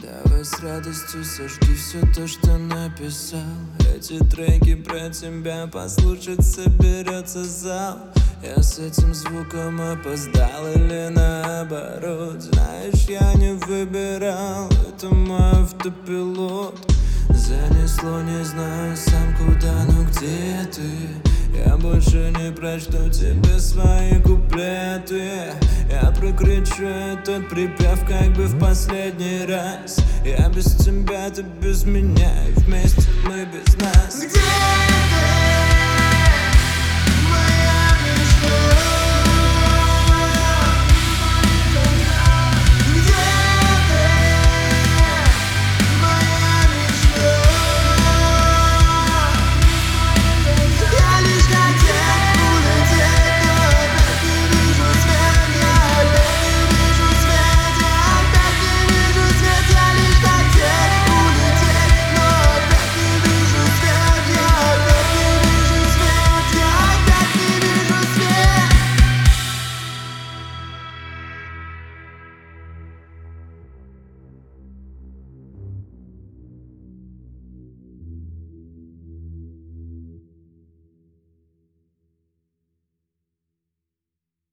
Давай с радостью сожги все то, что написал. Эти треки про тебя послушать соберется зал. Я с этим звуком опоздал или наоборот? Знаешь, я не выбирал, это мой автопилот. Занесло, не знаю сам куда, но где ты? Я больше не прочту тебе свои куплеты. Я прокричу этот припев как бы в последний раз. Я без тебя, ты без меня, и вместе мы без нас. Где